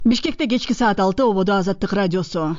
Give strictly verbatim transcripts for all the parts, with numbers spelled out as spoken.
Бишкекте кечки саат алты ободо Азаттык радиосу.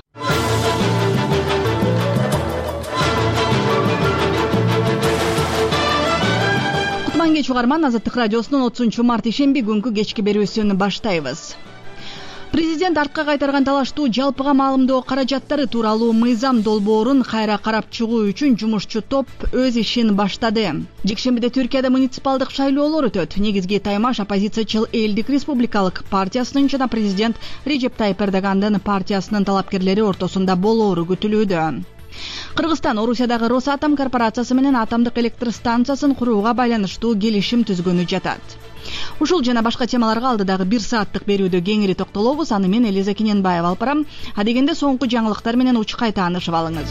Кутман кеч угарман, Азаттык радиосунун отузунчу март ишемби күнгү кечки берүүсүн баштайбыз. Президент артка кайтарган талаштуу жалпыга маалымдоо каражаттары тууралуу мыйзам долбоорун кайра карап чыгуу үчүн жумушчу топ өз ишин баштады. Жекшембиде Түркияда муниципалдык шайлоолор өтөт. Негизги таймаш оппозициячыл Элдик республикалык партиясынын жана президент Режеп Тайып Эрдогандын партиясынын талапкерлери ортосунда болоору күтүлүүдө. Кыргызстан Орусиядагы Росатом корпорациясы менен атомдук электр станциясын курууга байланыштуу келишим түзгөнү жатат. Ушул жана башка темаларга алдыдагы бир сааттык берүүдө кеңири токтолобуз. Аны мен Элиза Кененбаева алып барам. Адегенде соңку жаңылыктар менен учкай таанышып алыңыз.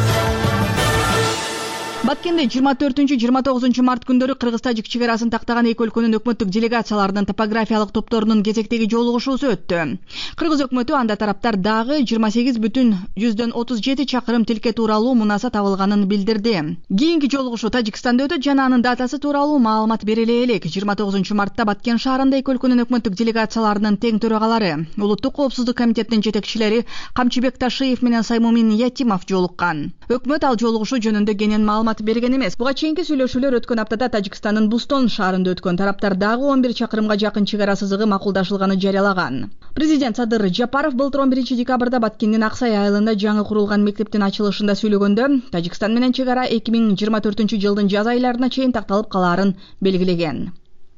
Баткенде жыйырма төртүнчү жыйырма тогузунчу март күндөрү Кыргыз-Тажик чек арасын тактаган эки өлкөнүн өкмөттүк делегацияларынын топографиялык топторунун кезектеги жолугушуусу өттү. Кыргыз өкмөтү анда тараптар дагы жыйырма сегиз бүтүн жүздөн отуз жети чакырым тилке тууралуу мунаса табылганын билдирди. Кийинки жолугушуу Тажикстанда өтөт жана анын датасы тууралуу маалымат бериле элек. жыйырма тогузунчу мартта Баткен шаарында эки өлкөнүн өкмөттүк делегацияларынын тең төрагалары, Улуттук коопсуздук комитетинин жетекчилери Камчыбек Ташиев менен Саймумин Ятимов жолуккан. Өкмөт ал жолугушуу жөнүндө кенен маалымат берген эмес. Буга чейинки сүйлөшүүлөр өткөн аптада Тажикстандын Бустон шаарында өткөн. Тараптар дагы он бир чакырымга жакын чек ара сызыгы макулдашылганын жарыялаган. Президент Садыр Жапаров былтыр он биринчи декабрда Баткендин Аксай айылында жаңы курулган мектептин ачылышында сүйлөгөндө Тажикстан менен чек ара эки миң жыйырма төртүнчү жылдын жаз айларына чейин такталып калаарын белгилеген.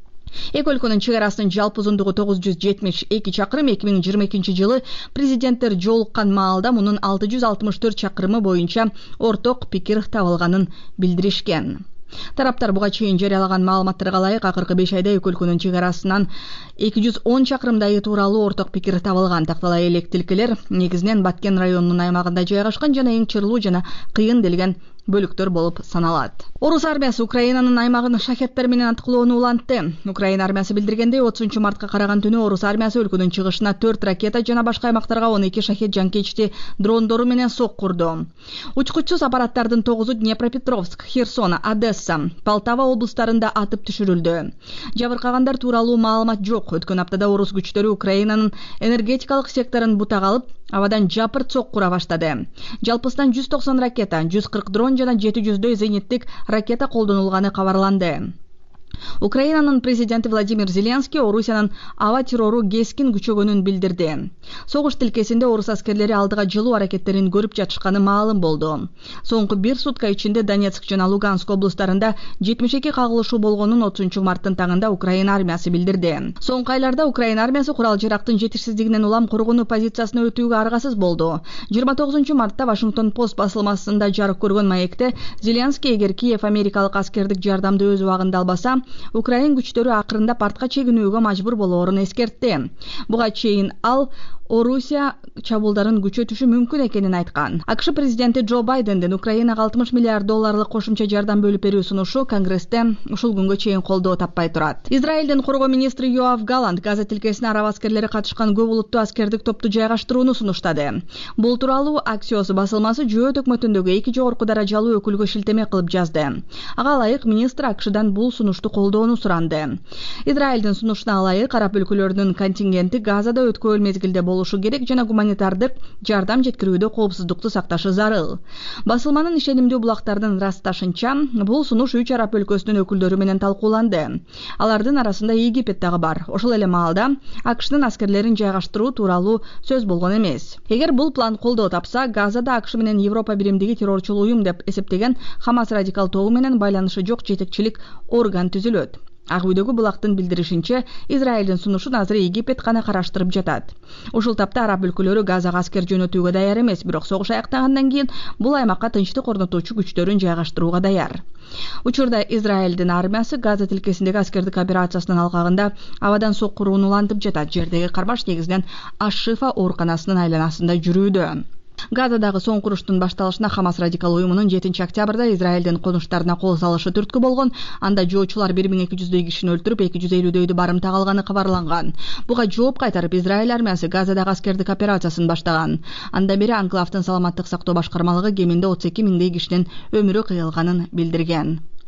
Эки өлкөнүн чек арасынын жалпы узундугу тогуз жүз жетимиш эки чакырым. эки миң жыйырма экинчи жылы президенттер жолуккан маалда мунун алты жүз алтымыш төрт чакырымы боюнча орток пикир табылганын билдиришкен. Тараптар буга чейин жарыялаган маалыматтарга ылайык акыркы беш айда эки өлкөнүн чек арасынан эки жүз он чакырымдай тууралуу орток пикир табылган. Тактала элек тилкелер негизинен Баткен районунун аймагында жайгашкан жана эң чырлуу жана кыйын делген бөлүктөр болуп саналат. Орус армиясы Украинанын аймагын шахеттер менен аткылоону улантты. Украина армиясы билдиргендей, отузунчу мартка караган түнү Орус армиясы өлкөнүн чыгышына төрт ракета жана башка аймактарга он эки шахет жанкечти дрондору менен сок курду. Учкучсуз аппараттардын тогузу Днепропетровск, Херсон, Одесса, Полтава облустарында атып түшүрүлдү. Жабыркагандар тууралуу маалымат жок. Өткөн аптада Орус күчтөрү Украинанын энергетикалык секторун бутак алып, абадан жапырт сок кура баштады. Жалпысынан жүз токсон ракета, жүз кырк дрон жана жети жүздөй зениттик ракета колдонулганы кабарланды. Украинанын президенти Владимир Зеленский Орусиянын аба террору кескин күчөгөнүн билдирди. Согуш тилкесинде орус аскерлери алдыга жылуу аракеттерин көрүп жатышканы маалым болду. Соңку бир сутка ичинде Донецк жана Луганск облустарында жетимиш эки кагылышуу болгонун отузунчу марттын таңында Украина армиясы билдирди. Соңку айларда Украина армиясы курал жарактын жетишсиздигинен улам коргонуу позициясына өтүүгө аргасыз болду. жыйырма тогузунчу мартта Вашингтон Пост басылмасында жарык көргөн маекте Зеленский эгер Киев америкалык аскердик жардамды өз убагында албаса, Украин күчтөрү акырындап артка чегинүүгө мажбур болоорун эскертти. Буга чейин ал Орусия чабуулдарын күчөтүшү мүмкүн экенин айткан. АКШ президенти Джо Байдендин Украинага алтымыш миллиард долларлык кошумча жардам бөлүп берүү сунушу Конгрессте ушул күнгө чейин колдоо таппай турат. Израилдин коргоо министри Йоав Галланд Газа тилкесине араб аскерлери катышкан көп улуттуу аскердик топту жайгаштырууну сунуштады. Бул тууралуу Axios басылмасы Жөөт өкмөтүндөгү эки жогорку даражалуу өкүлгө шилтеме кылып жазды. Ага ылайык министр АКШдан бул сунушту колдоону суранды. Израилдин сунушуна ылайык араб өлкөлөрүнүн контингенти Газада өткөрүл мезгилде болушу керек жана гуманитардык жардам жеткирүүдө коопсуздукту сакташы зарыл. Басылманын ишенимдүү булактардын ырасташынча, бул сунуш үч араб өлкөсүнүн өкүлдөрү менен талкууланды. Алардын арасында Египет дагы бар. Ошол эле маалда АКШнын аскерлерин жайгаштыруу тууралуу сөз болгон эмес. Эгер бул план колдоо тапса, Газада АКШ менен Европа биримдиги террорчул уюм деп эсептеген Хамас радикал тобу менен байланышы жок жетекчилик орган түзүлөт. Ак үйдөгү булактын билдиришинче, Израилдин сунушун азыр Египет гана караштырып жатат. Ушул тапта араб өлкөлөрү Газага аскер жөнөтүүгө даяр эмес, бирок согуш аяктагандан кийин бул аймакка тынчтык орнотуучу күчтөрүн жайгаштырууга даяр. Учурда Израилдин армиясы Газа тилкесиндеги аскердик операциясынын алкагында абадан сок курууну улантып жатат. Жердеги кармаш негизинен Аш-Шифа ооруканасынын айланасында жүрүүдө. Газадагы соңку уруштун башталышына Хамас радикал уюмунун жетинчи октябрда Израилдин конуштарына кол салышы түрткү болгон. Анда жоочулар бир миң эки жүздөй кишини өлтүрүп, эки жүз элүүдөйдү барымтак алганы кабарланган. Буга жооп кайтарып Израиль армиясы Газадагы аскердик операциясын баштаган. Анда бери Анклавдын саламаттык сактоо башкармалыгы кеминде отуз эки миңдей кишинин өмүрү кыйылганын билдирген.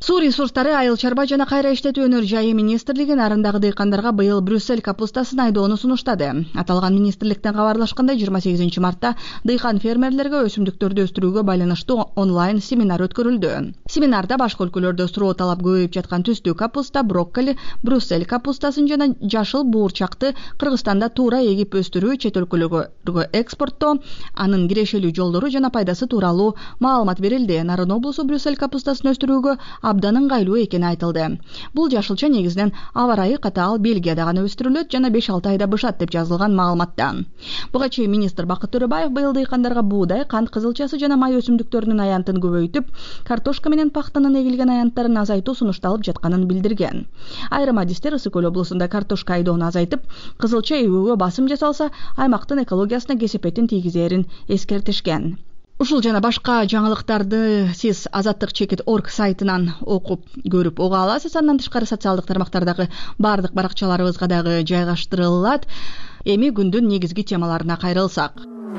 Суу ресурстары, айыл чарба жана кайра иштетүү жайы министрлиги нарындагы дыйкандарга быйыл Брюссель капустасын айдоону сунуштады. Аталган министрликтен кабарлашкандай, жыйырма сегизинчи мартта дыйкан фермерлерге өсүмдүктөрдү өстүрүүгө байланыштуу онлайн семинар өткөрүлдү. Семинарда башка өлкөлөрдө суроо талап көбөйүп жаткан түстүү капуста, брокколи, Брюссель капустасын жана жашыл буурчакты Кыргызстанда туура эгип өстүрүү, чет өлкөлөргө экспорттоо, анын кирешелүү жолдору жана пайдасы тууралуу маалымат берилди. Нарын облусу Брюссель капустасын өстүрүүгө абдан ыңгайлуу экени айтылды. Бул жашылча негизинен аба ырайы катаал Бельгияда гана өстүрүлөт жана беш алты айда бышат деп жазылган маалыматта. Буга чейин министр Бакыт Төрөбаев быйыл дыйкандарга буудай, кант кызылчасы жана май өсүмдүктөрүнүн аянтын көбөйтүп, картошка менен пахтанын эгилген аянттарын азайтуу сунушталып жатканын билдирген. Айрым адистер Ысык көл облусунда картошка айдоону азайтып, кызылча эгүүгө басым жасалса, аймактын экологиясына кесепетин тийгизерин эскертишкен. Ушул жана башка жаңылыктарды сиз азаттык чекит точка орг сайтынан окуп көрүп уга аласыз. Андан тышкары социалдык тармактардагы бардык баракчаларыбызга дагы жайгаштырылат. Эми күндүн негизги темаларына кайрылсак.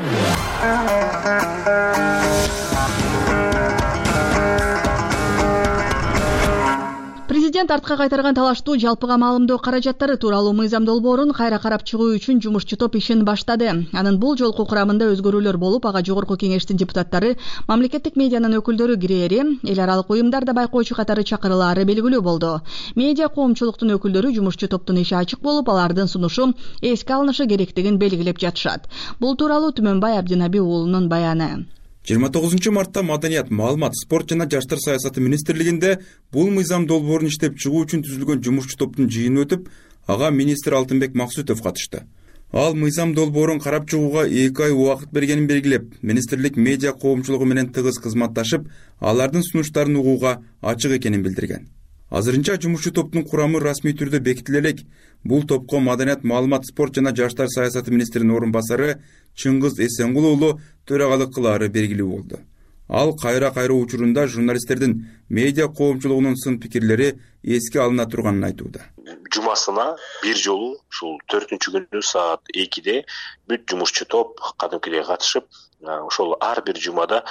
Президент артка кайтарган талаштуу жалпыга маалымдоо каражаттары тууралуу мыйзам долбоорун кайра карап чыгуу үчүн жумушчу топ ишин баштады. Анын бул жолку курамында өзгөрүүлөр болуп, ага жогорку кеңештин депутаттары, мамлекеттик медианын өкүлдөрү кирери, эл аралык уюмдарда байкоочу катары чакырылаары белгилүү болду. Медиа коомчулуктун өкүлдөрү жумушчу топтун иши ачык болуп, алардын сунушу эске алынышы керектигин белгилеп жатышат. Бул тууралуу Түмөнбай Абдинаби уулунун баяны. жыйырма тогузунчу мартта Маданият, маалымат, спорт жана жаштар саясаты министрлигинде бул мыйзам долбоорун иштеп чыгуу үчүн түзүлгөн жумушчу топтун жыйыны өтүп, ага министр Алтынбек Максутов катышты. Ал мыйзам долбоорун карап чыгууга эки ай убакыт бергенин белгилеп, министрлик медиа коомчулугу менен тыгыз кызматташып, алардын сунуштарын угууга ачык экенин билдирген. Азырынча жумушчу топтун курамы расмий түрдө бекитиле элек. Бул топко Маданият, маалымат, спорт жана жаштар саясаты министринин орун басары Чыңгыз Эсенгул уулу төрагалык кылаары белгилүү болду. Ал кайра кайроо учурунда журналисттердин медиа коомчулугунун сын пикирлери эске алына турганын айтууда. Жумасына бир жолу ушул төртүнчү күнү саат экиде бүт жумушчу топ кадимкидей катышып, ошол ар бир жумада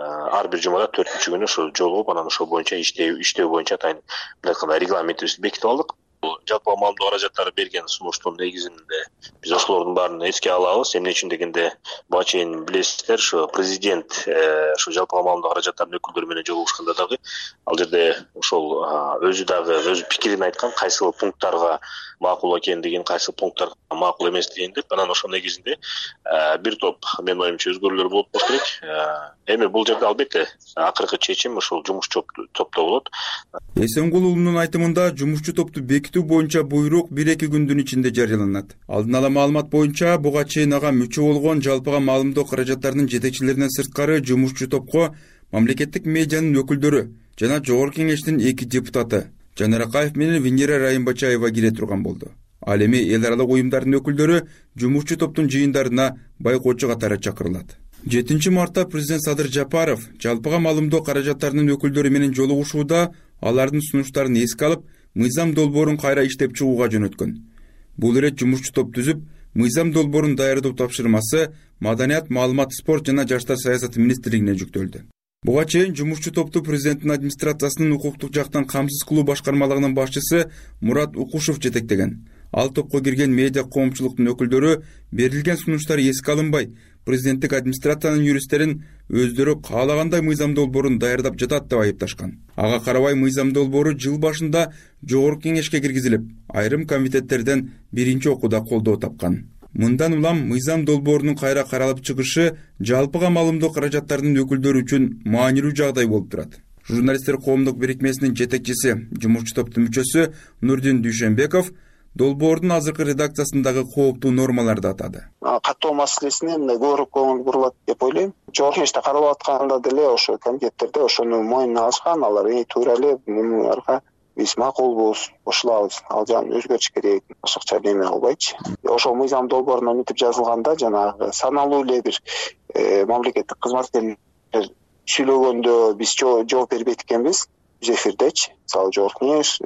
ар бир жумада төртүнчү күнү ошол жолугуп, анан ошол боюнча иштөө иштөө боюнча атайын мындай регламентибизди бекитип алдык. Жалпы маалымдоо каражаттары берген сунуштун негизинде биз ошолордун баарын эске алабыз. Эмне үчүн дегенде, буга чейин билесиздер, ошо президент ошо жалпы маалымдоо каражаттарынын өкүлдөрү менен жолугушканда дагы ал жерде ошол өзү дагы өз пикирин айткан, кайсы пункттарга макул экендигин, кайсы пункттарга макул эместигин деп, анан ошол негизинде бир топ менин оюмча өзгөрүүлөр болуп болуш керек. Эми бул жерде албетте акыркы чечим ошол жумушчу топто болот. Эсенгул уулунун айтымында жумушчу топту бекитүү боюнча буйрук бир-эки күндүн ичинде жарыяланат. Алдын ала маалымат боюнча, буга чейин ага мүчө болгон жалпыга маалымдоо каражаттарынын жетекчилеринен сырткары жумушчу топко мамлекеттик медианын өкүлдөрү жана жогорку кеңештин эки депутаты Жанар Акаев менен Венера Райымбачаева кире турган болду. Ал эми эл аралык уюмдардын өкүлдөрү жумушчу топтун жыйындарына байкоочу катары чакырылат. жетинчи мартта президент Садыр Жапаров жалпыга маалымдоо каражаттарынын өкүлдөрү менен жолугушууда алардын сунуштарын эске алып, мыйзам долбоорун кайра иштеп чыгууга жөнөткөн. Бул ирет жумушчу топ түзүп, мыйзам долбоорун даярдоо тапшырмасы Маданият, маалымат, спорт жана жаштар саясаты министрлигине жүктөлдү. Буга чейин жумушчу топту президенттин администрациясынын укуктук жактан камсыз кылуу башкармалыгынын башчысы Мурат Укушев жетектеген. Ал топко кирген медиа коомчулуктун өкүлдөрү берилген сунуштар эске алынбай, президенттик администрациянын юристтерин өздөрү каалагандай мыйзам долбоорун даярдап жатат деп айыпташкан. Ага карабай мыйзам долбоору жыл башында жогорку кеңешке киргизилип, айрым комитеттерден биринчи окууда колдоо тапкан. Мындан улам мыйзам долбоорунун кайра каралып чыгышы жалпыга маалымдоо каражаттарынын өкүлдөрү үчүн маанилүү жагдай болуп турат. Журналисттер коомдук бирикмесинин жетекчиси, жумушчу топтун мүчөсү Нурдин Дүйшөнбеков долбоордун азыркы редакциясындагы кооптуу нормаларды атады. Каттоо маселесине мындай көбүрөөк көңүл бурулат деп ойлойм. Жогорку кеңеште каралып атканда деле ошо комитеттерде ошону мойнуна алышкан, алар эң туура эле мунуга биз макулбуз, кошулабыз, ал жагын өзгөртүш керек, башкача неме кылбайчы. Ошол мыйзам долбоорунда мынтип жазылганда жанагы саналуу эле бир мамлекеттик кызматкерлер сүйлөгөндө биз жооп бербейт экенбиз. Биз эфирдечи, мисалы жогорку кеңеш,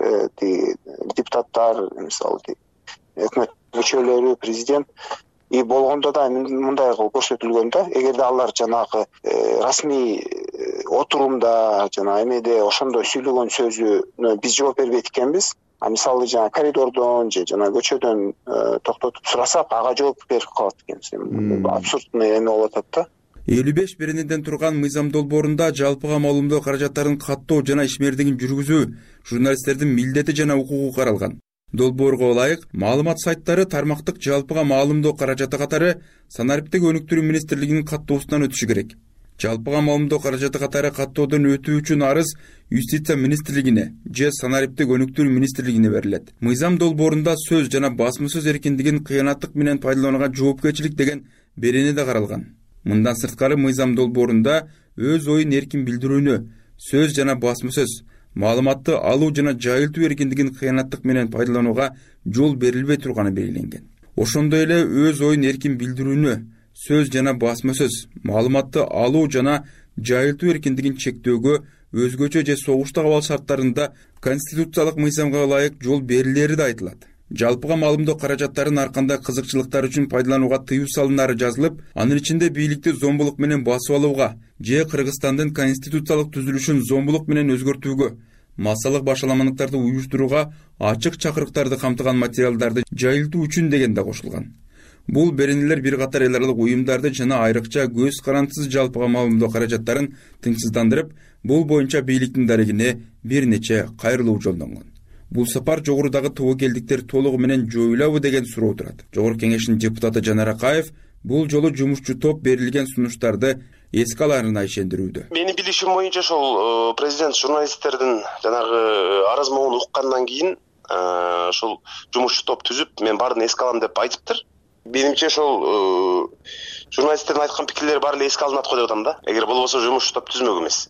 депутаттар, мисалы өкмөт мүчөлөрү, президент и болгондо да мындай кылып көрсөтүлгөндө, эгерде алар жанагы расмий отурумда жана эмеде ошондой сүйлөгөн сөзүнө биз жооп бербейт экенбиз. А мисалы жана коридордон же жана көчөдөн токтотуп сурасак ага жооп берип калат экенбиз. Абсурдный эме болуп атат да. элүү беш беренеден турган мыйзам долбоорунда жалпыга маалымдоо каражаттарын каттоо жана ишмердигин жүргүзүү журналисттердин милдети жана укугу каралган. Долбоорго ылайык маалымат сайттары тармактык жалпыга маалымдоо каражаты катары санариптик өнүктүрүү министрлигинин каттоосунан өтүшү керек. Жалпыга маалымдоо каражаты катары каттоодон өтүү үчүн арыз Юстиция министрлигине же санариптик өнүктүрүү министрлигине берилет. Мыйзам долбоорунда сөз жана басма сөз эркиндигин кыянаттык менен пайдаланууга жоопкерчилик деген берене да каралган. Мындан сырткары мыйзам долбоорунда өз оюн эркин билдирүүнү, сөз жана басма сөз, маалыматты алуу жана жайылтуу эркиндигин кыянаттык менен пайдаланууга жол берилбей турганы белгиленген. Ошондой эле өз оюн эркин билдирүүнү, сөз жана басма сөз, маалыматты алуу жана жайылтуу эркиндигин чектөөгө өзгөчө же согуштук абал шарттарында конституциялык мыйзамга ылайык жол берилери да айтылат. Жалпыга маалымдоо каражаттарын ар кандай кызыкчылыктар үчүн пайдаланууга тыюу салынары жазылып, анын ичинде бийликти зомбулук менен басып алууга же Кыргызстандын конституциялык түзүлүшүн зомбулук менен өзгөртүүгө, массалык башаламандыктарды уюштурууга ачык чакырыктарды камтыган материалдарды жайылтуу үчүн деген да кошулган. Бул беренелер бир катар эл аралык уюмдарды жана айрыкча көз карандысыз жалпыга маалымдоо каражаттарын тынчсыздандырып, бул боюнча бийликтин дарегине бир нече кайрылуу жолдонгон. Бул сапар жогорудагы тобокелдиктер толугу менен жоюлабы деген суроо турат. Жогорку кеңештин депутаты Жанар Акаев бул жолу жумушчу топ берилген сунуштарды эске аларына ишендирүүдө. Менин билишим боюнча ошол президент журналисттердин жанагы арыз могун уккандан кийин ошол жумушчу топ түзүп, мен баарын эске алам деп айтыптыр. Менимче ошол журналисттердин айткан пикирлери баары эле эске алынат го деп атам да. Эгер болбосо жумушчу топ түзмөк эмес.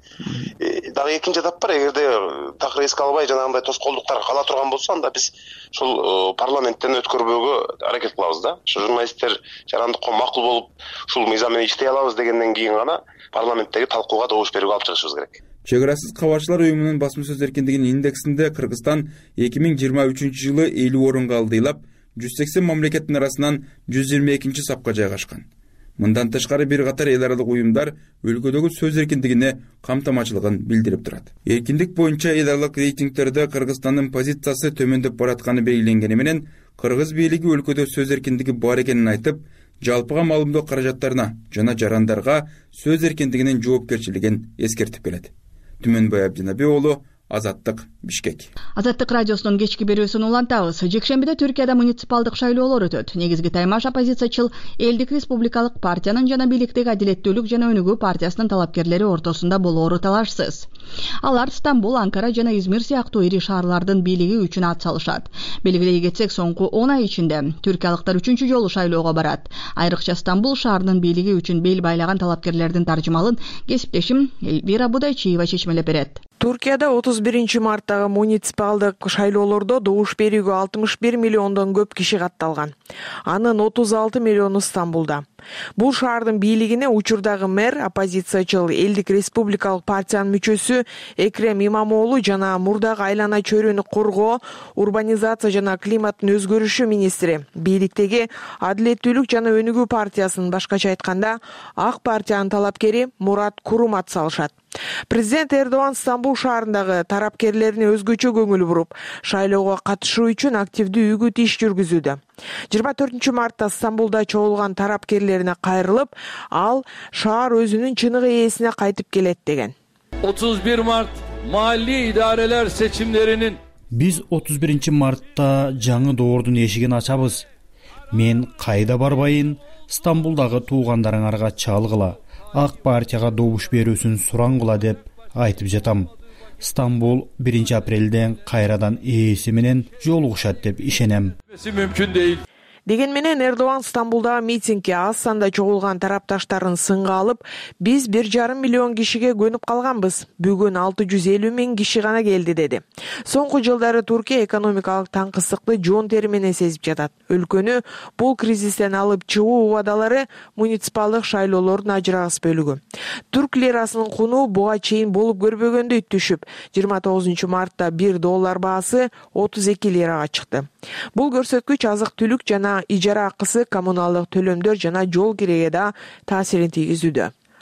Дагы экинчи этап бар, эгерде такыр эске албай жанагындай тоскоолдуктар кала турган болсо, анда биз ошол парламенттен өткөрбөөгө аракет кылабыз да. Ошо журналисттер жарандыкка макул болуп, ушул мыйзам менен иштей алабыз дегенден кийин гана парламенттеги талкууга добуш берүүгө алып чыгышыбыз керек. Чек арасыз кабарчылар уюмунун басма сөз эркиндигинин индексинде Кыргызстан эки миң жыйырма үчүнчү жылы элүү орунга алдыйлап, жүз сексен мамлекеттин арасынан жүз жыйырма экинчи сапка жайгашкан. Мындан тышкары бир катар эл аралык уюмдар өлкөдөгү сөз эркиндигине камтамачылыгын билдирип турат. Эркиндик боюнча эл аралык рейтингтерде Кыргызстандын позициясы төмөндөп баратканы белгиленгени менен, Кыргыз бийлиги өлкөдө сөз эркиндиги бар экенин айтып, жалпыга маалымдоо каражаттарына жана жарандарга сөз эркиндигинин жоопкерчилигин эскертип келет. Түмөнбай Абдинаби уулу, Азаттык, Бишкек. Азаттык радиосунун кечки берүүсүн улантабыз. Жекшембиде Түркияда муниципалдык шайлоолор өтөт. Негизги таймаш оппозициячыл Элдик Республикалык партиянын жана бийликтеги Адилеттүүлүк жана Өнүгүү партиясынын талапкерлери ортосунда болоору талашсыз. Алар Стамбул, Анкара жана Измир сыяктуу ири шаарлардын бийлиги үчүн ат салышат. Белгилей кетсек, соңку он ай ичинде түркиялыктар үчүнчү жолу шайлоого барат. Айрыкча Стамбул шаарынын бийлиги үчүн бел байлаган талапкерлердин таржымалын кесиптешим Элвира Будайчиева чечмелеп берет. Туркияда отуз биринчи марттагы муниципалдык шайлоолордо добуш берүүгө алтымыш бир миллиондон көп киши катталган. Анын отуз алты миллиону Стамбулда. Бул шаардын бийлигине учурдагы мэр, оппозициячыл Элдик Республикалык партиянын мүчөсү Экрем Имамоğlu жана мурдагы айлана чөйрөнү коргоо, урбанизация жана климаттын өзгөрүшү министри, бийликтеги Адилеттүүлүк жана Өнүгүү партиясынын, башкача айтканда, Ак партиянын талапкери Мурат Курум ат салышат. Президент Эрдоган Стамбул шаарындагы тарапкерлерине өзгөчө көңүл буруп, шайлоого катышуу үчүн активдүү үгүт иш жүргүзүүдө. жыйырма төртүнчү мартта Стамбулда чогулган тарапкерлерине кайрылып, ал шаар өзүнүн чыныгы ээсине кайтып келет деген. otuz bir Mart mahalli idareler seçimlerinin Биз отуз биринчи мартта жаңы доордун эшигин ачабыз. Мен кайда барбайын, Стамбулдагы туугандарыңарга чалгыла, Ак партияга добуш берүүсүн сураңгыла деп айтып жатам. Стамбул биринчи апрелден кайрадан ээси менен жолугушат деп ишенем. mümkün değil. Деген менен Эрдоган Стамбулдагы митингге аз санда чогулган тарапташтарын сынга алып, биз бир жарым миллион кишиге көнүп калганбыз. Бүгүн алты жүз элүү миң киши гана келди деди. Соңку жылдары Туркия экономикалык таңкысыздыкты жон тери менен сезип жатат. Өлкөнү бул кризистен алып чыгуу убадалары муниципалдык шайлоолордун ажырагыс бөлүгү. Турк лирасынын куну буга чейин болуп көрбөгөндөй түшүп, жыйырма тогузунчу мартта бир доллар баасы отуз эки лирага чыкты. Бул көрсөткүч азык-түлүк жана ижара акысы, коммуналдык төлөмдөр жана жол киреге да таасирин тийгизүүдө.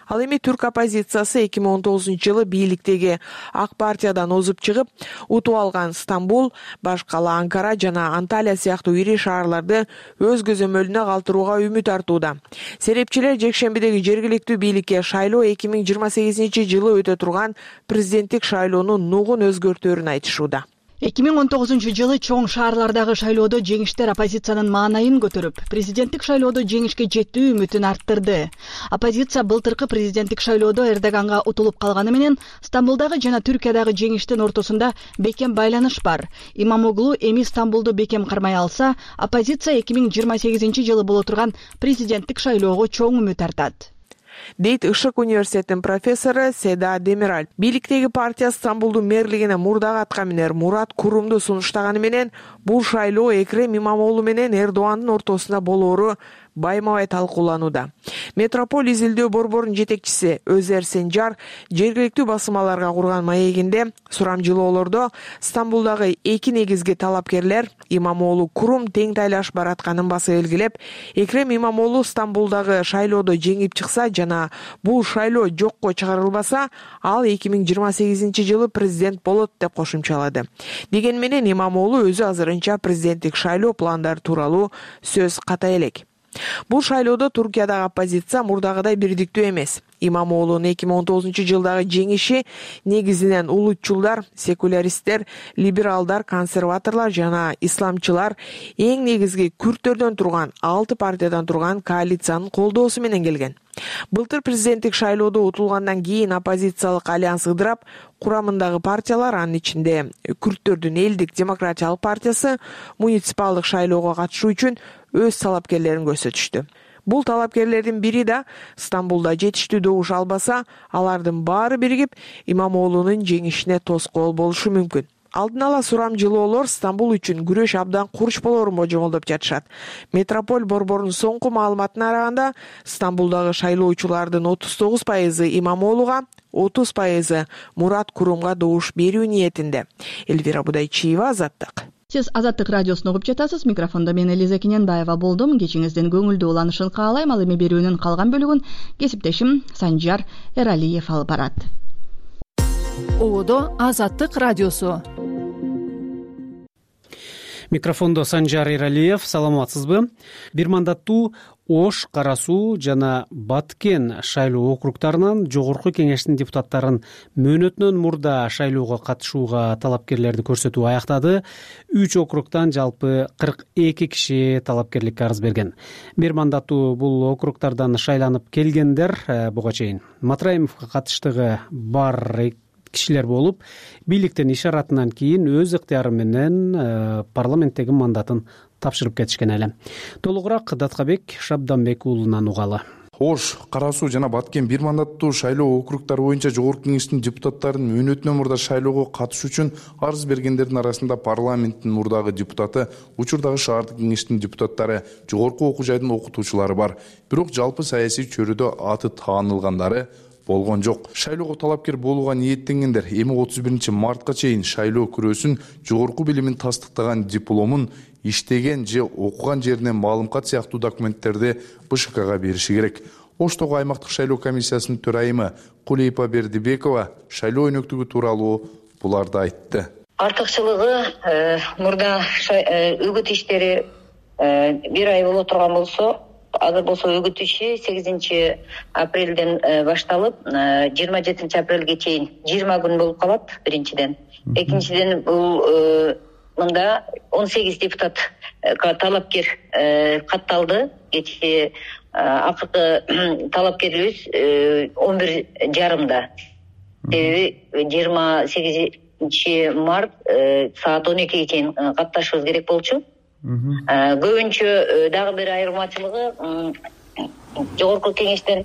Ал эми түрк оппозициясы эки миң он тогузунчу жылы бийликтеги ак партиядан озуп чыгып, утуп алган Стамбул, баш кала Анкара жана Анталия сыяктуу ири шаарларды өз көзөмөлүнө калтырууга үмүт артууда. Серепчилер жекшембидеги жергиликтүү бийликке шайлоо эки миң жыйырма сегизинчи жылы өтө турган президенттик шайлоонун нугун өзгөртөөрүн айтышууда. эки миң он тогузунчу жылы чоң шаарлардагы шайлоодо жеңиштер оппозициянын маанайын көтөрүп, президенттик шайлоодо жеңишке жетүү үмүтүн арттырды. Оппозиция былтыркы президенттик шайлоодо Эрдоганга утулуп калганы менен Стамбулдагы жана Түркиядагы жеңиштин ортосунда бекем байланыш бар. Имамоглу эми Стамбулду бекем кармай алса, оппозиция эки миң жыйырма сегизинчи жылы боло турган президенттик шайлоого чоң үмүт артат, дейт Ишык университетинин профессору Седа Демираль. Бийликтеги партия Стамбулдун мэрлигине мурдагы аткаминер Мурат Курумду сунуштаганы менен бул шайлоо Экрем Имамоглу менен Эрдогандын ортосунда болоору байма-бай талкууланууда. Метрополь изилдөө борборунун жетекчиси Өзер Сенжар жергиликтүү басымаларга курган маегинде сурамжылоолордо Стамбулдагы эки негизги талапкерлер Имамоглу Курум тең тайлашып баратканын баса белгилеп, Экрем Имамоглу Стамбулдагы шайлоодо жеңип чыкса жана бул шайлоо жокко чыгарылбаса, ал эки миң жыйырма сегизинчи жылы президент болот деп кошумчалады. Деген менен Имамоглу өзү азырынча президенттик шайлоо пландары тууралуу сөз ката элек. Бул шайлоодо Туркиядагы оппозиция мурдагыдай бирдиктүү эмес. Имамоглунун эки миң он тогузунчу жылдагы жеңиши негизинен улутчулдар, секуляристтер, либералдар, консерваторлор жана исламчылар эң негизги күрттөрдөн турган алты партиядан турган коалициянын колдоосу менен келген. Былтыр президенттик шайлоодо утулгандан кийин оппозициялык альянс ыдырап, курамындагы партиялар, анын ичинде күрттөрдүн Элдик демократиялык партиясы, муниципалдык шайлоого катышуу үчүн өз талапкерлерин көрсөтүштү. Бул талапкерлердин бири да Стамбулда жетиштүү добуш албаса, алардын баары биригип Имамоглунун жеңишине тоскоол болушу мүмкүн. Алдын ала сурамжылоолор Стамбул үчүн күрөш абдан курч болоорун божомолдоп жатышат. Метрополь борборунун соңку маалыматына караганда, Стамбулдагы шайлоочулардын отуз тогуз пайызы Имамоглуга, отуз пайызы Мурат Курумга добуш берүү ниетинде. Эльвира Будайчиева, Азаттык. Сиз Азаттык радиосун угуп жатасыз. Микрофондо мен Элиза Кененбаева болдум. Кечиңиздин көңүлдүү уланышын каалайм. Ал эми берүүнүн калган бөлүгүн кесиптешим Санжар Эралиев алып барат. Ободо Азаттык радиосу. Микрофондо Санжар Эралиев. Саламатсызбы? Бир мандаттуу Ош, Кара Суу жана Баткен шайлоо округтарынан жогорку кеңештин депутаттарын мөөнөтүнөн мурда шайлоого катышууга талапкерлерди көрсөтүү аяктады. Үч округтан жалпы кырк эки киши талапкерликке арыз берген. Бир мандаттуу бул округтардан шайланып келгендер буга чейин Матраимовго катыштыгы бар кишилер болуп, бийликтин ишаратынан кийин өз ыктыяры менен парламенттеги мандатын тапшырып кетишкен эле. Толугураак Даткабек Шабданбек уулунан угалы. Ош, Кара Суу жана Баткен бир мандаттуу шайлоо округтары боюнча жогорку кеңештин депутаттарын мөөнөтүнөн мурда шайлоого катышуу үчүн арыз бергендердин арасында парламенттин мурдагы депутаты, учурдагы шаардык кеңештин депутаттары, жогорку окуу жайдын окутуучулары бар. Бирок жалпы саясий чөйрөдө аты таанылгандары болгон жок. Шайлоого талапкер болууга ниеттенгендер эми отуз биринчи мартка чейин шайлоо күрөөсүн, жогорку билимин тастыктаган дипломун, иштеген же окуган жеринен маалымат сыяктуу документтерди БШКга бериши керек. Оштогу аймактык шайлоо комиссиясынын төрайымы Кулейпа Бердибекова шайлоо өнөктүгү тууралуу буларды айтты. Артыкчылыгы мурда үгүт иштери бир ай боло турган болсо, азыр болсо үгүт иши сегизинчи апрелден башталып, жыйырма жетинчи апрелге чейин жыйырма күн болуп калат биринчиден. Экинчиден бул мында он сегиз депутат талапкер катталды. Кечээ акыркы талапкерибиз он бир жарымда. Себеби жыйырма сегизинчи март саат он экиге чейин катташыбыз керек болчу. Көбүнчө дагы бир айырмачылыгы жогорку кеңештен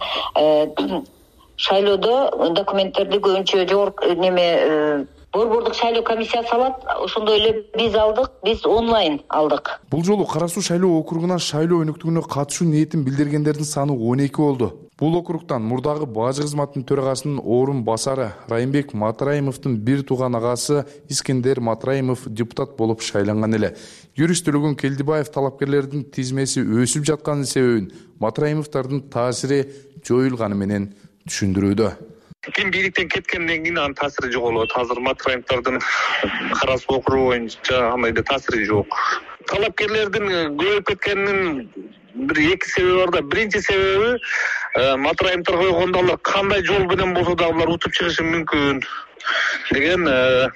шайлоодо документтерди көбүнчө жогорку неме борбордук шайлоо комиссиясы алат. Ошондой эле биз алдык, биз онлайн алдык. Бул жолу Кара Суу шайлоо округунан шайлоо өнөктүгүнө катышуу ниетин билдиргендердин саны он эки болду. Бул округтан мурдагы бажы кызматынын төрагасынын орун басары Райымбек Матраимовдун бир тууган агасы Искендер Матраимов депутат болуп шайланган эле. Юрист Төлөгөн Келдибаев талапкерлердин тизмеси өсүп жатканын себебин Матраимовдордун таасири жоюлганы менен түшүндүрүүдө. Ким бийликтен кеткенден кийин анын таасири жок болот. Азыр Матраимовдордун кара суу округу боюнча андай да таасири жок. Талапкерлердин көбөйүп кеткенинин бир эки себеби бар да. Биринчи себеби Матраимовдор койгондо алар кандай жол менен болсо да алар утуп чыгышы мүмкүн деген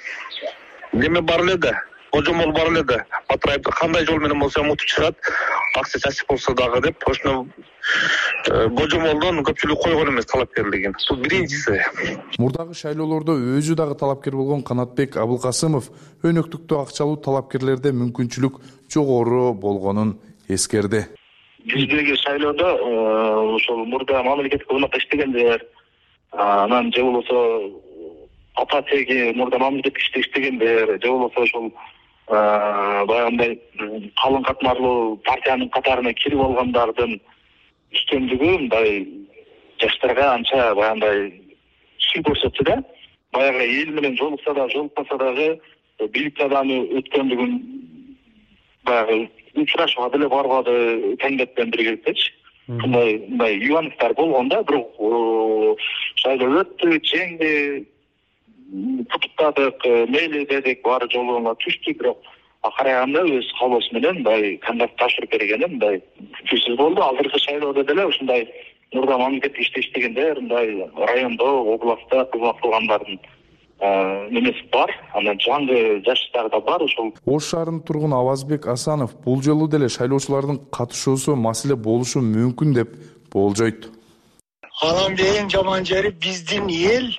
неме бар эле да. Божомол бар эле да. Матраимовдор кандай жол менен болсо утуп чыгат, акча чачып болсо дагы деп ошону божомолдон көпчүлүк койгон эмес талапкерлигин. Бул биринчиси. Мурдагы шайлоолордо өзү дагы талапкер болгон Канатбек Абылкасымов өнөктүктүү акчалуу талапкерлерде мүмкүнчүлүк жогору болгонун эскерди. Биздеги шайлоодо ошол мурда мамлекеттик кызматта иштегендер, анан же болбосо ата теги мурда мамлекеттик иште иштегендер, же болбосо ошол баягындай калың катмарлуу партиянын катарына кирип алгандардын үстөмдүгү мындай жаштарга анча баягындай сый көрсөттү да. Баягы эл менен жолукса да, жолукпаса дагы бийлик адамы өткөндүгүн баягы учурашууга деле барбады, теңдеп бери келипчи. Мындай мындай юанистар болгон да, бирок шайлоо өттү, жеңди, куттуктадык, мейли дедик, баары жолуна түштү, бирок караганда өз каалоосу менен мындай кандидат тапшырып бергени мындай күчсүз болду. Азыркы шайлоодо деле ушундай мурда мамлекеттик иште иштегендер, мындай райондо, областта кызмат кылгандардын немеси бар. Анан жаңы жаштар да бар. Ошол Ош шаарынын тургуну Авазбек Асанов бул жолу деле шайлоочулардын катышуусу маселе болушу мүмкүн деп болжойт. Анан эң жаман жери биздин эл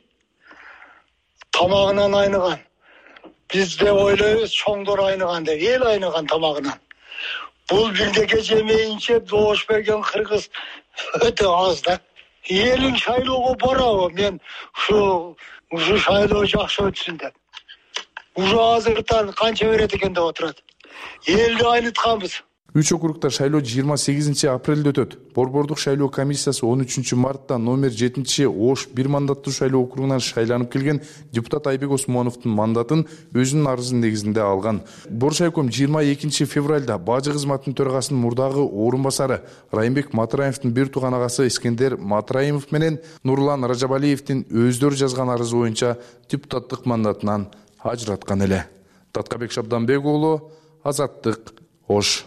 тамагынан айныган. Биз деп ойлойбуз, чоңдор айныган деп, эл айныган тамагынан. Бул бирдеке жемейинче добуш берген кыргыз өтө аз да. Элиң шайлоого барабы? Мен ушу ушу шайлоо жакшы өтсүн деп. Уже азыртан канча берет экен деп отурат. Элди айнытканбыз. Үч округда шайлоо жыйырма сегизинчи апрелде өтөт. Борбордук шайлоо комиссиясы он үчүнчү мартта номер жетинчи Ош бир мандаттуу шайлоо округунан шайланып келген депутат Айбек Осмоновдун мандатын өзүнүн арызынын негизинде алган. Боршайком жыйырма экинчи февралда бажы кызматынын төрагасынын мурдагы орун басары Райымбек Матраимовдун бир тууган агасы Искендер Матраимов менен Нурлан Ражабалиевдин өздөрү жазган арызы боюнча депутаттык мандатынан ажыраткан эле. Таткабек Шабданбек уулу, Азаттык, Ош.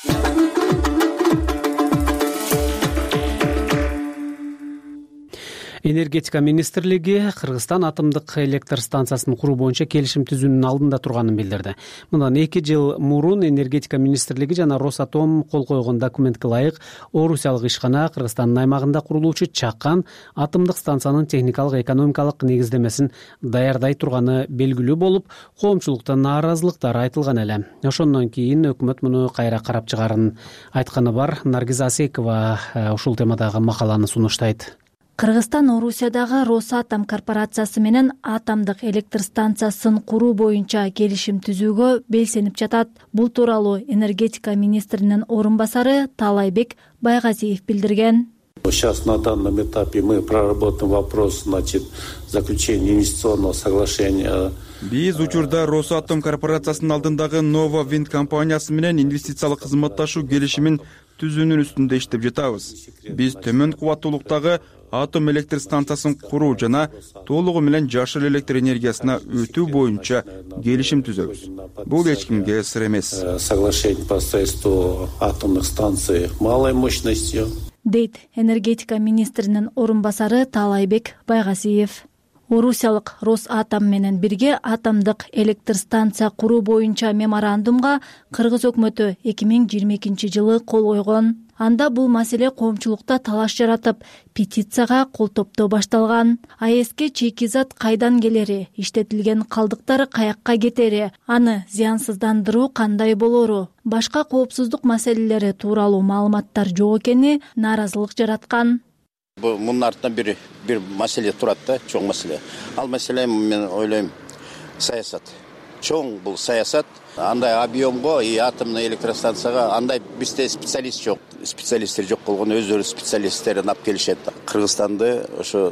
Энергетика министрлиги Кыргызстан атомдук электр станциясын куруу боюнча келишим түзүүнүн алдында турганын билдирди. Мындан эки жыл мурун энергетика министрлиги жана Росатом кол койгон документке ылайык Орусиялык ишкана Кыргызстандын аймагында курулуучу Чакан атомдук станциянын техникалык экономикалык негиздемесин даярдай турганы белгилүү болуп, коомчулуктан нааразылыктар айтылган эле. Ошондон кийин өкмөт муну кайра карап чыгарын айтканы бар. Наргиз Асекова ушул темадагы макаланы сунуштайт. Кыргызстан Орусиядагы Росатом корпорациясы менен атомдук электр станциясын куруу боюнча келишим түзүүгө белсенип жатат. Бул тууралуу энергетика министринин орун басары Таалайбек Байгазиев билдирген. Сейчас на данном этапе мы проработаем вопрос, значит, заключения инвестиционного соглашения. Биз учурда Росатом корпорациясынын алдындагы Nova Wind компаниясы менен инвестициялык кызматташуу келишимин түзүүнүн үстүндө иштеп жатабыз. Биз төмөн кубаттуулуктагы атом электр станциясын куруу жана толугу менен жашыл электр энергиясына өтүү боюнча келишим түзөбүз. Бул эч кимге сыр эмес. Соглашение по строительству атомных станций малой мощностью. Дейт энергетика министринин орун басары Таалайбек Байгазиев. Орусиялык Росатом менен бирге атомдук электр станция куруу боюнча меморандумга Кыргыз өкмөтү эки миң жыйырма экинчи жылы кол койгон. Анда бул маселе коомчулукта талаш жаратып, петицияга кол топтоо башталган. АЭСке чекизат кайдан келери, иштетилген калдыктар каякка кетери, аны зыянсыздандыруу кандай болору, башка коопсуздук маселелери тууралуу маалыматтар жок экени нааразылык жараткан. Мунун артынан бир бир маселе турат да, чоң маселе. Ал маселе мен ойлойм саясат. Чоң бул саясат. Андай объемго и атомный электростанцияга андай бизде специалист жок. Специалисттер жок болгон өздөрү специалисттерин алып келишет. Кыргызстанды ошо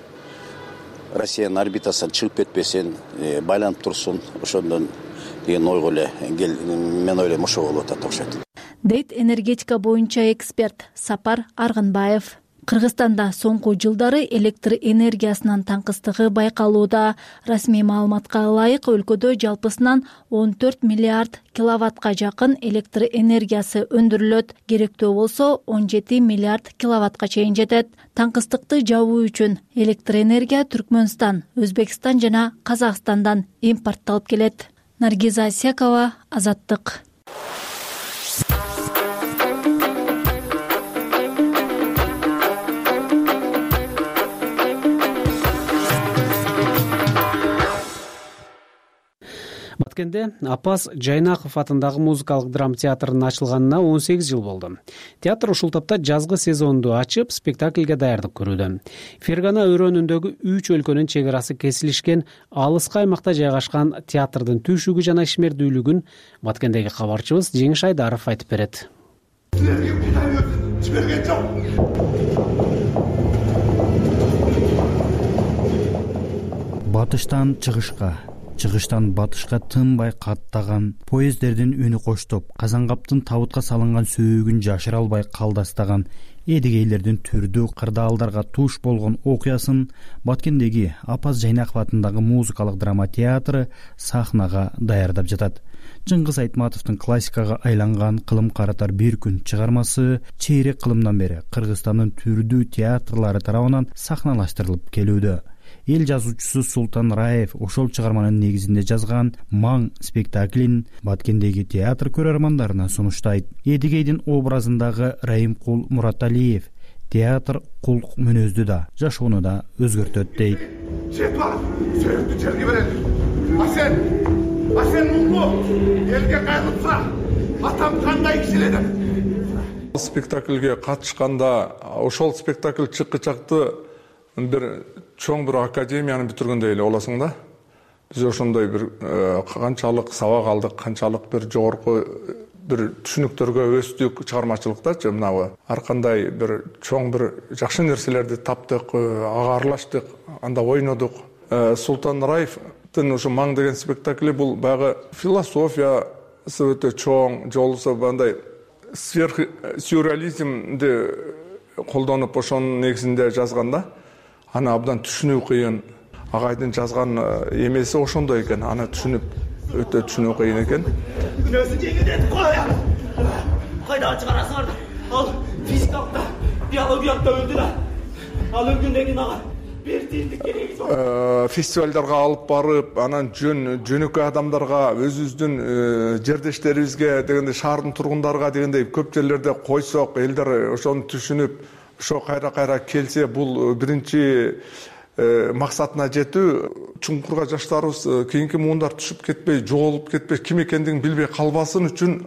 Россиянын орбитасынан чыгып кетпесин, байланып турсун, ошондон деген ойго эле мен ойлойм ошо болуп атат окшойт. Дейт энергетика боюнча эксперт Сапар Аргынбаев. Кыргызстанда соңку жылдары электр энергиясынын таңкыстыгы байкалууда. Расмий маалыматка ылайык өлкөдө жалпысынан он төрт миллиард киловаттка жакын электр энергиясы өндүрүлөт. Керектүү болсо он жети миллиард киловаттка чейин жетет. Таңкыстыкты жабуу үчүн электр энергия Түркмөнстан, Өзбекстан жана Казакстандан импортталып келет. Наргиза Секова, Азаттык. Баткенде Апас Жайнаков атындагы музыкалык драма театрынын ачылганына он сегиз жыл болду. Театр ушул тапта жазгы сезонду ачып, спектакльге даярдык көрүүдө. Фергана өрөөнүндөгү үч өлкөнүн чек арасы кесилишкен алыскы аймакта жайгашкан театрдын түйшүгү жана ишмердүүлүгүн Баткендеги кабарчыбыз Жеңиш Айдаров айтып берет. Батыштан чыгышка, чыгыштан батышка тынбай каттаган поездердин үнү коштоп, Казангаптын табытка салынган сөөгүн жашыра албай калдастаган эдигейлердин түрдүү кырдаалдарга туш болгон окуясын Баткендеги Апас Жайнаков атындагы музыкалык драма театры сахнага даярдап жатат. Чыңгыз Айтматовдун классикага айланган Кылым каратар бир күн чыгармасы чейрек кылымдан бери Кыргызстандын түрдүү театрлары тарабынан сахналаштырылып келүүдө. Эл жазуучусу Султан Раев ошол чыгарманын негизинде жазган Маң спектаклин Баткендеги театр көрөрмандарына сунуштайт. Эдигейдин образындагы Раимкул Мураталиев театр кулк мүнөздү да, жашоону да өзгөртөт дейт. Жетвар, сөздү жерге берели. А сен, а сен мукту, элге кайрылып тура. Атам кандай киши эле? Спектакльге катышканда ошол спектакль чыккычакты бир чоң бир академияны бүтүргөндөй эле болосуң да. Биз ошондой бир канчалык сабак алдык, канчалык бир жогорку бир түшүнүктөргө өстүк чыгармачылыкта, мынабы ар кандай бир чоң бир жакшы нерселерди таптык, ага аралаштык, анда ойнодук. Султан Раевдин ошо Маң деген спектакли бул баягы философиясы өтө чоң, же болбосо мындай сверх сюрреализмди колдонуп ошонун негизинде жазганда, аны абдан түшүнүү кыйын. Агайдын жазган эмеси ошондой экен, аны түшүнүп өтө түшүнүү кыйын экен. Өзү жеңилдетип кой. Кайда чыгарасыңар? Ал физикалыкта, биологиялыкта өлдү да. Ал өлгөндөн кийин ага бир тийлдик кереги жок. Фестивалдарга алып барып, анан жөн жөнөкөй адамдарга, өзүбүздүн жердештерибизге дегенде, шаардын тургундарга дегенде көп жерлерде койсок, элдер ошону түшүнүп, ошо кайра-кайра келсе, бул биринчи максатына жетүү, чуңкурга жаштарыбыз кийинки муундар түшүп кетпей, жоголуп кетпей, ким экендигин билбей калбасын үчүн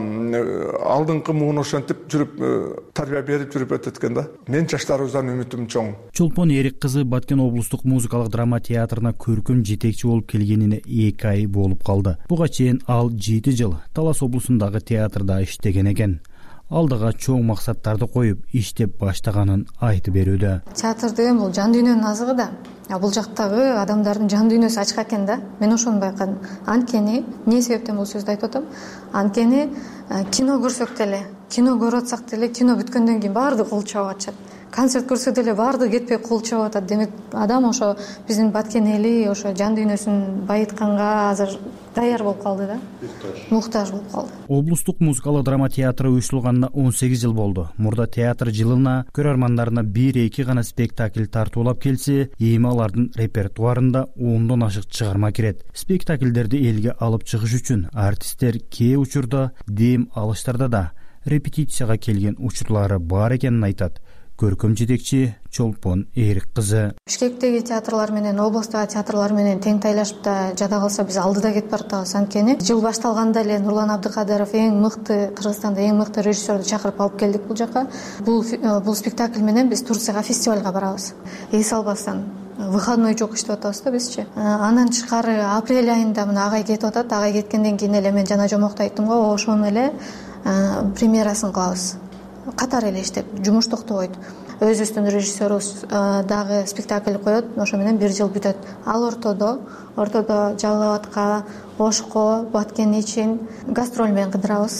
алдыңкы муун ошентип жүрүп, тарбия берип жүрүп өтөт экен да. Мен жаштарыбыздан үмүтүм чоң. Чолпон Эрик кызы Баткен облустук музыкалык драма театрына көркөм жетекчи болуп келгенине эки ай болуп калды. Буга чейин ал жети жыл Талас облусундагы театрда иштеген экен. Алдыга чоң максаттарды коюп иштеп баштаганын айтып берүүдө. Театр деген бул жан дүйнөнүн азыгы да. Бул жактагы адамдардын жан дүйнөсү ачык экен да. Мен ошону байкадым. Анткени, эмне себептен бул сөздү айтып атам? Анткени кино көрсөк деле, кино көрүп атсак деле, кино бүткөндөн кийин баардыгы кол чабып атышат. Концерт көрсө деле баардыгы кетпей кол чабып атат. Демек, адам ошо биздин Баткен эли ошо жан дүйнөсүн байытканга азыр даяр болуп калды да. Муктаж болуп калды. Облустук музыкалык драма театры уюштурулганына он сегиз жыл болду. Мурда театр жылына көрөрмандарына бир-эки гана спектакль тартуулап келсе, эми алардын репертуарында ондон ашык чыгарма кирет. Спектакльдерди элге алып чыгыш үчүн артисттер кээ учурда дем алыштарда да репетицияга келген учурлары бар экенин айтат. Көркөм жетекчи Чолпон Эрик кызы. Бишкектеги театрлар менен облустагы театрлар менен тең тайлашып да жада калса биз алдыда кетип баратабыз. Анткени жыл башталганда эле Нурлан Абдыкадыров эң мыкты, Кыргызстанда эң мыкты режиссерду чакырып алып келдик бул жака. Бул бул спектакль менен биз Турцияга фестивалга барабыз. Эс албастан выходной жок иштеп атабыз да бизчи. Андан тышкары апрель айында мына агай кетип атат. Агай кеткенден кийин эле мен жана жомокто айттым го, ошону эле премьерасын кылабыз. Катар эле иштеп, жумуш токтобойт. Өзүбүздүн режиссерубуз дагы спектакль коет, ошо менен бир жыл бүтөт. Ал ортодо, ортодо Жалал Абадка, Ошко, Баткен ичин гастроль менен кыдырабыз.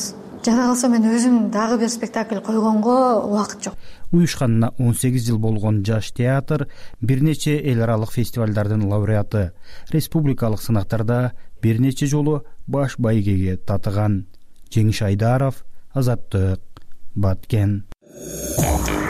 жада калса мен өзүм дагы бир спектакль койгонго убакыт жок. Уюшканына он сегиз жыл болгон жаш театр бир нече эл аралык фестивалдардын лауреаты, республикалык сынактарда бир нече жолу баш байгеге татыган. Жеңиш Айдаров, Азаттык, Баткен.